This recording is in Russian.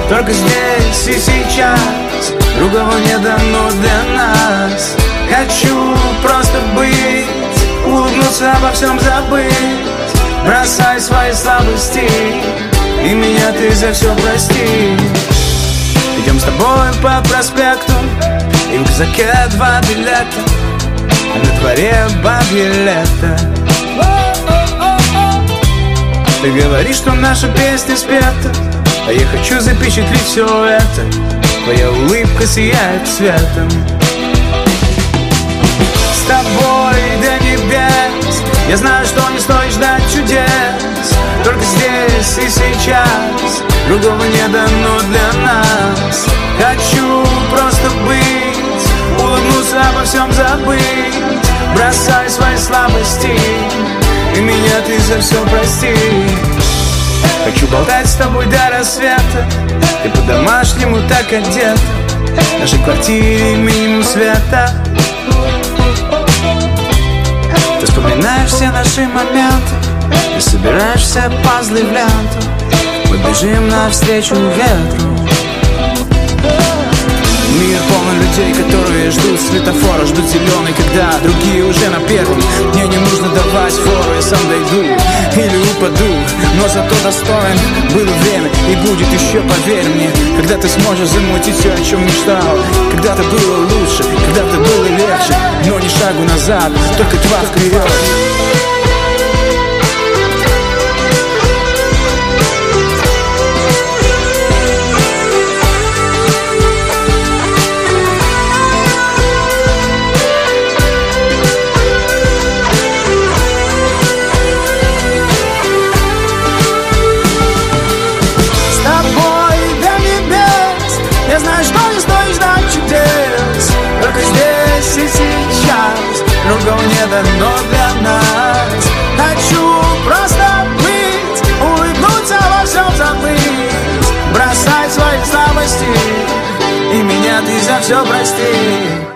только здесь и сейчас. Другого не дано для нас. Хочу просто быть, улыбнуться, обо всем забыть. Бросай свои слабости, и меня ты за все прости. Идем с тобой по проспекту, и в рюкзаке 2 билета, а на дворе бабье лето. Ты говоришь, что наша песня спета, а я хочу запечатлеть все это. Твоя улыбка сияет светом. С тобой до небес, я знаю, что не стоит ждать чудес. Только здесь и сейчас, другого не дано для нас. Хочу просто быть, улыбнуться, обо всем забыть. Бросай свои слабости, и меня ты за все прости. Хочу болтать с тобой до рассвета, и по-домашнему так одета. В нашей квартире минимум света. Ты вспоминаешь все наши моменты и собираешь все пазлы в ленту. Мы бежим навстречу ветру. Мир полон людей, которые ждут светофора, ждут зеленый, когда другие уже на первом. Мне не нужно давать фору, я сам дойду или упаду, но зато достоин. Было время и будет еще, поверь мне, когда ты сможешь замутить все, о чем мечтал. Когда-то было лучше, когда-то было легче, но ни шагу назад, только 2 вперед. Я знаю, что не стоит ждать чудес, только здесь и сейчас, другого не дано для нас. Хочу просто быть, улыбнуться, во всем забыть. Бросать свои слабости, и меня ты за все прости.